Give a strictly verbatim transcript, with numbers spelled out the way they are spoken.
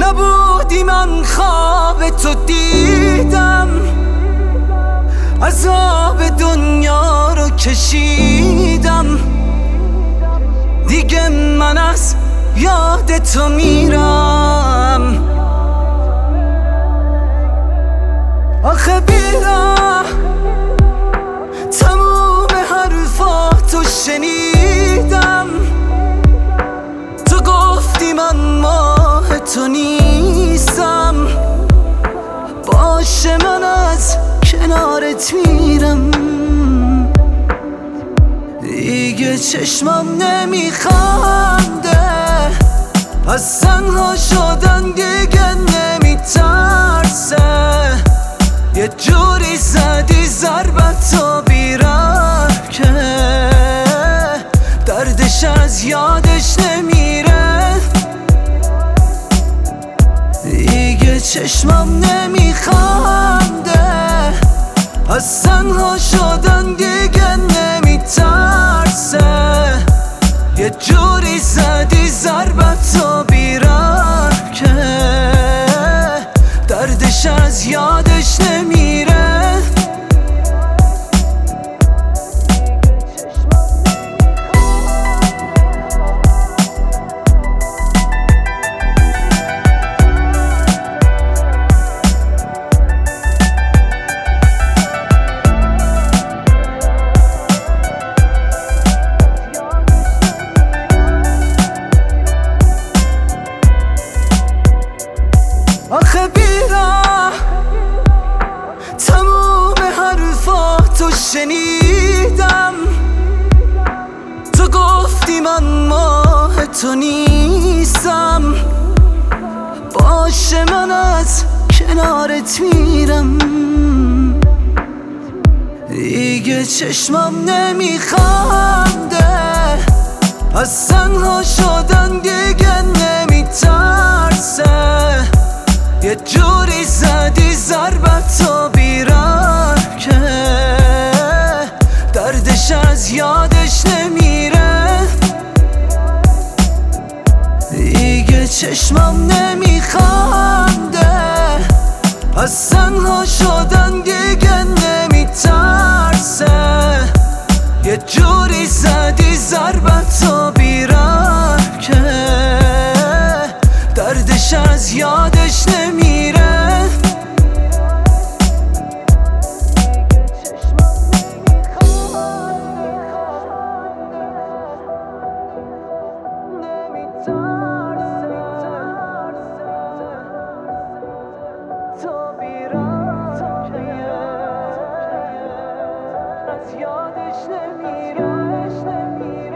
نبودی من خواب تو دیدم، عذاب دنیا رو کشیدم. دیگه من از یاد تو میرم. آخه بیرم تموم حرفاتو شنیدم. تو گفتی من ماه تو نیستم، باشه من از کنارت میرم. دیگه چشمم نمیخنده، از تنها شدن دیگه نمیترسه. یه جوری زدی ضربتو بیرم که دردش از یادش نمیره. دیگه چشمم نمیخنده، از تنها شدن دیگه نمیترسه. یه جوری زدی ضربتو بیرم که دردش از یادش نمیره. آخه بیرم تموم حرفاتو شنیدم. تو گفتی من ماه تو نیستم، باشه من از کنارت میرم. دیگه چشمم نمیخنده، از تنها شدن دیگه نمیترسه. یه جوری زدی ضربتو بیرم که دردش از یادش نمیره. دیگه چشمم نمیخنده، از تنها شدن دیگه نمیترسه. یه جوری زدی ضربتو بیرم که دردش از یادش نمیره. یادش نمیره.